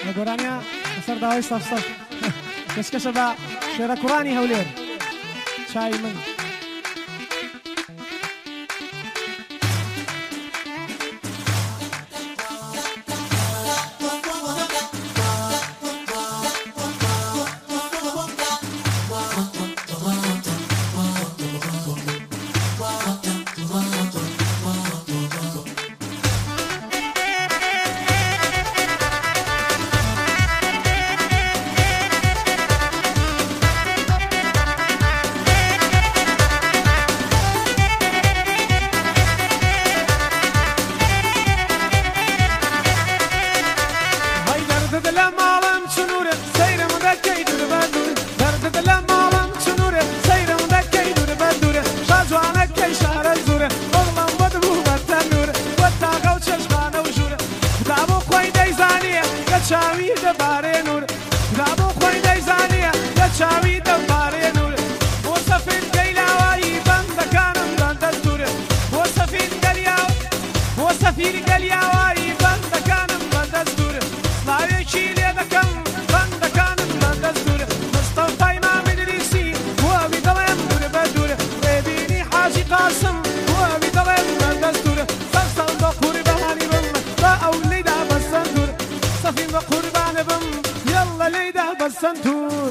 گۆرانیا لەسەر داوای سەفسەف کەسکەشە بە شێرە کوڕانی هەولێر چای من سنتور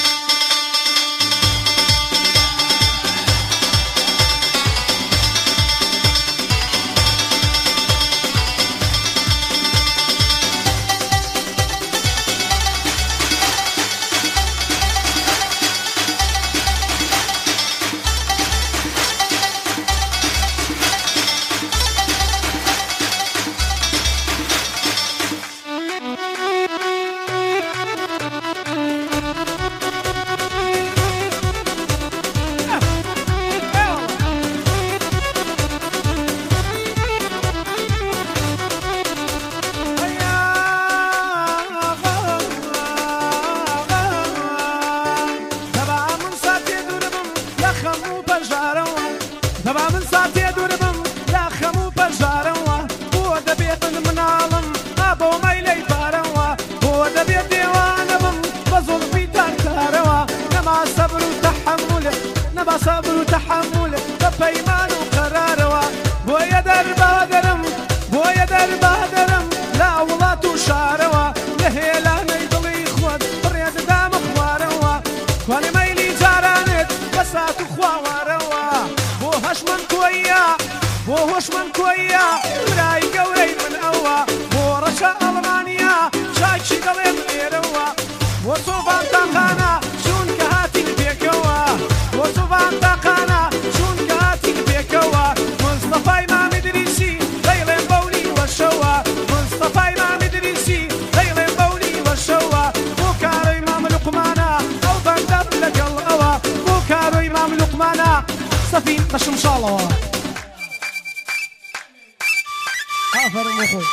صبر وتحمل ببيمان وقراروا بويا دربا درم بويا دربا درم لا ولات وشاروا لهيلا نيضلي خود بريد دام خواروا كوني ميلي جارانت بسات وخواروا بوهش من كويا بوهش من كويا براي قوري من أوا بورشا ألمانيا شاكشي دلين غيروا وصوفان تاقانا شون كهاتي البيكوا وصوفان تاقانا شون كهاتي البيكوا مصطفى إمام إدريسي ليلين بولي والشوا مصطفى إمام إدريسي ليلين بولي والشوا بوكارو إمام لقمانا أو بندر لقل أوا بوكارو إمام لقمانا سفين مش إن شاء الله آفر مخوي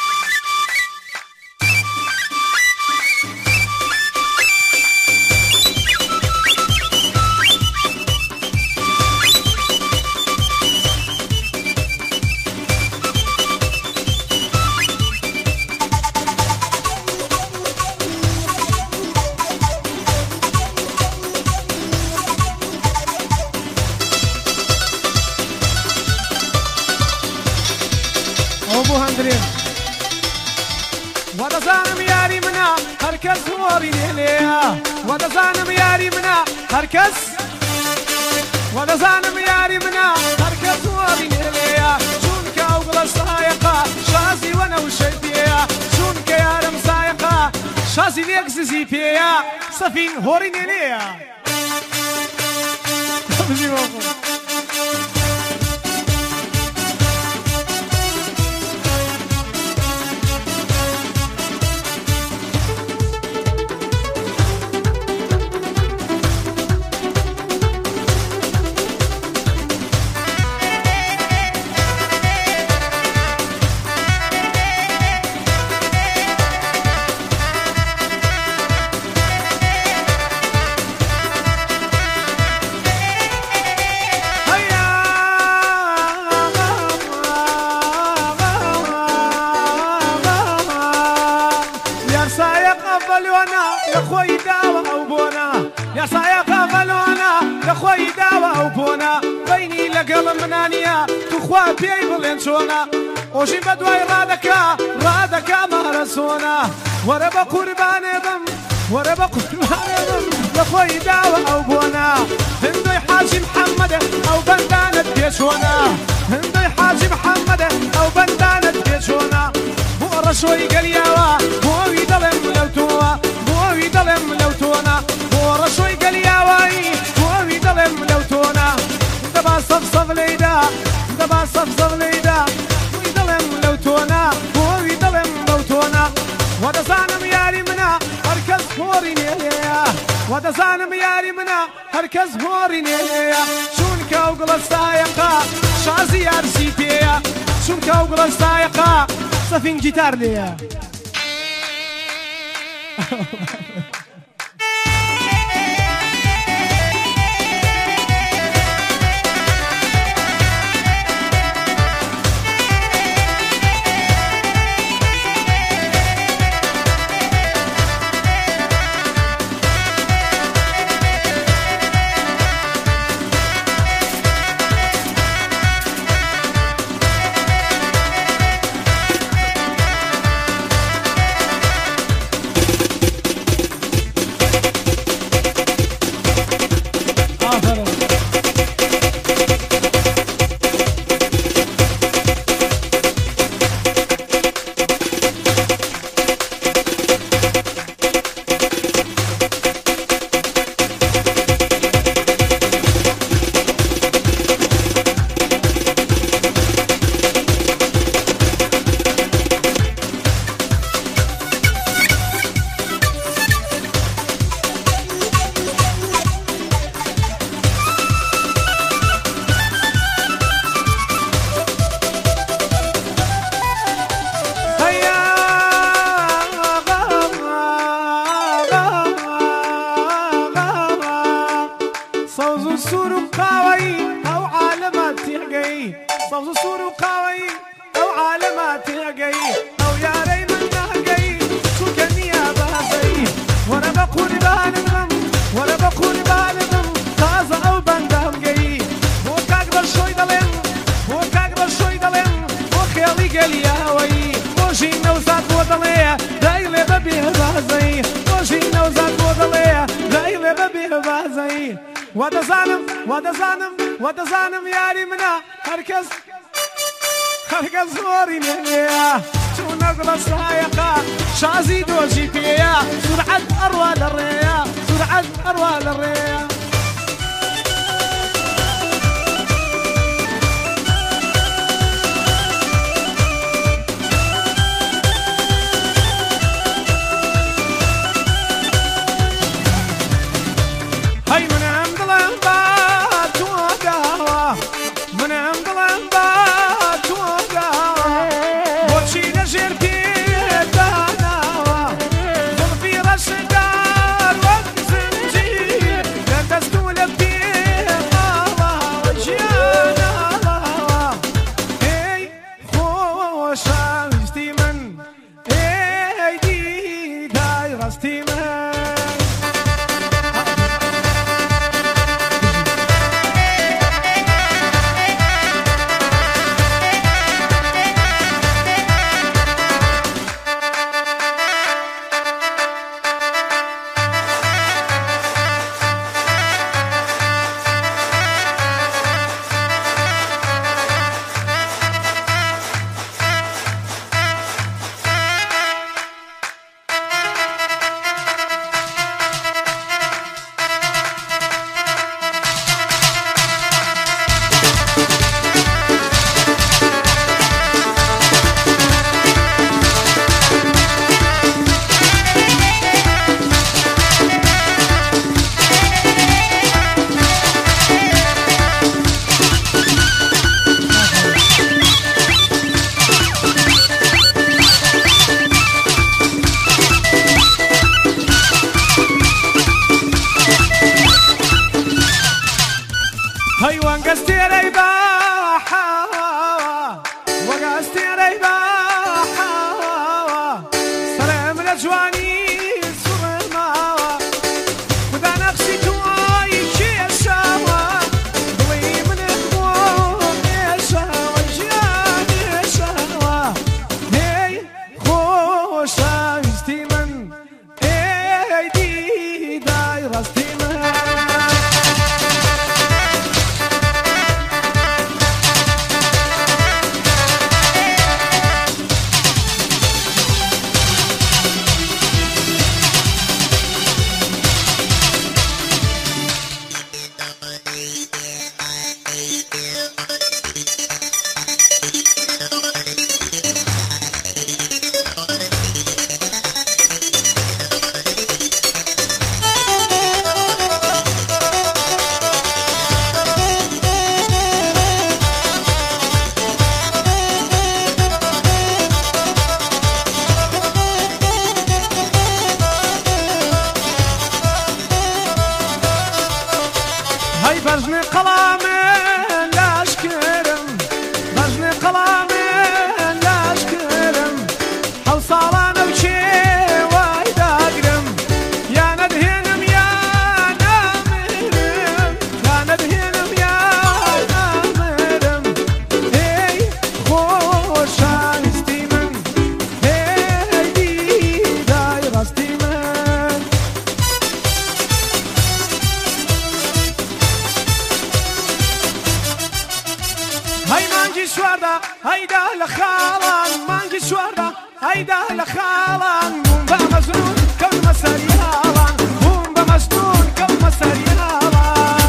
ودزانم ياري منا هركز هوري ليها ودزانم ياري منا هركز ودزانم ياري منا هركز هوري ليها شونك أوغل سايقة شازي وانا وشيبيا شونك يا رم سايقة شازي ليك زي بيا سفين هوري ليها ملونا لخوي داوة وبونا يا سايقة ملونا لخوي داوة وبونا بيني لقل منانيا تخوا بي بلنشونا وشي بدوي رادكا مهرسونا وربا قربان دم لخوي داوة وبونا هندوي حاجي محمد او بندانة بيشونا هندوي حاجي محمد او بندانة بيشونا بو رشوي قلياوا بوي دلم لوتونا بوي دلم لوتونا بو رشوي قلياواي بوي دلم لوتونا دبا صفصف ليدا دبا صفصف ليدا بوي دلم لوتونا بوي دلم لوتونا ودزانم ياري منا هركز هوري نيليا ودزانم ياري منا هركز هوري نيليا شونكا وقل السايقة شازي ارسيتيا شونكا وقل السايقة صفين جيتار ليا ودزانم ياري منا هركز هوري نيليا شو نقل السايقة شازي دوشي فيا سرعة أروى للريا سرعة أروى للريا هاي من عند الأنبات وداوة من عند الأنبات وداوة وشي نشرتي داناوة ضربي رشدار والزنجير لا تستولب فيه الله وجيانا الله اي خوشا وجتي من اي دي دايرستي من جواني هيدا لخالان مانجي شواردا هيدا لخالان بوم بمجنون كون مسريالان بوم بمجنون كون مسريالان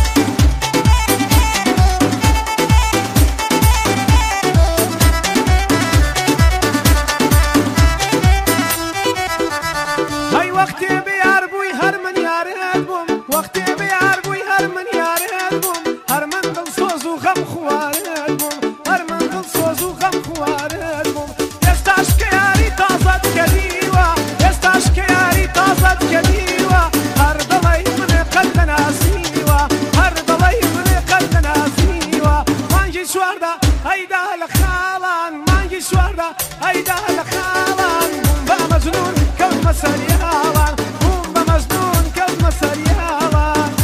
هاي وقتي بيار بوي هر من يارد بوم وقتي بيار بوي هر من يارد بوم هر من دل صوز وغم خوارد بوم هر من دل صوز وغم خوارد بوم يستاش كياري تازد كديوة يستاش كياري تازد كديوة هر دلي من قلنا سيوة هر دلي من قلنا سيوة مانجي شواردا هيدا لخالان مانجي شواردا هيدا لخالان بوم بمجنون كون مسريالان بوم بمجنون كون مسريالان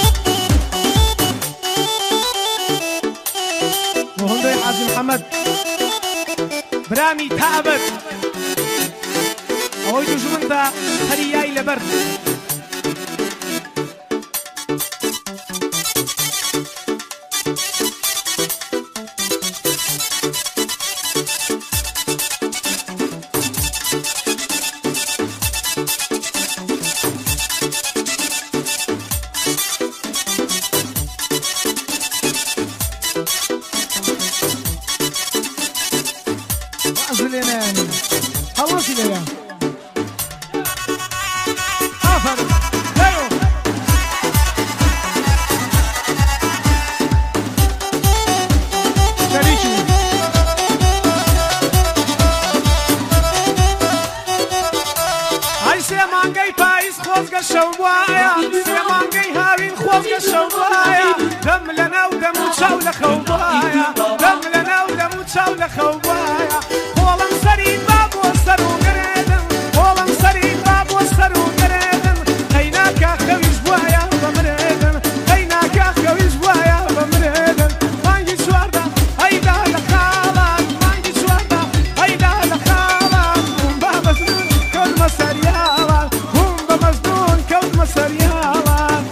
وهندي حاجي محمد برامي تابت اوي دجمنتا هرياي لبرد أزلنا خلاص يا آفر ايوه شريكي هاي سيمانجي بايس خوزق الشوبايا سيمانجي هاوين خوزق الشوبايا دم لنا ودم وتشاول خوبايا دم لنا ودم وتشاول خوبايا هولم سري باب وسر وقريدم هولم سري باب وسر وقريدم هيناك خويش بوايا بمريدم هيناك خويش بوايا بمريدم مانجي شواردا هيدا لخالان مانجي شواردا هيدا لخالان هم بمجنون كون مسريالان هم بمجنون كون مسريالان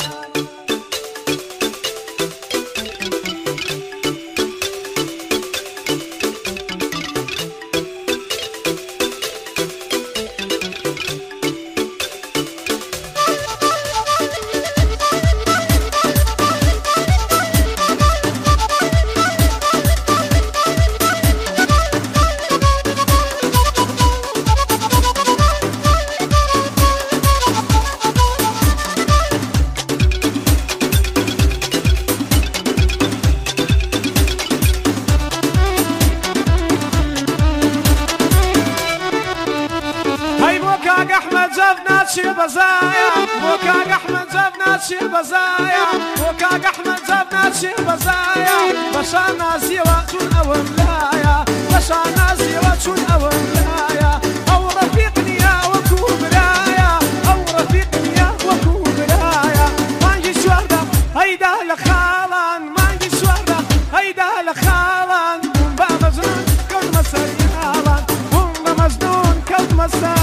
موكاك احمد جفنات شي بزايا موكاك احمد جفنات شي بزايا موكاك احمد جفنات شي بزايا بشانا زيواتون او ملايا بشانا زيواتون او ملايا او رفيقني يا وكوبرايا او رفيقني يا وكوبرايا مانجي شواردا هيدا لخالان مانجي شواردا هيدا لخالان بوم بمجنون كون مسريالان بوم بمجنون كون مسريالان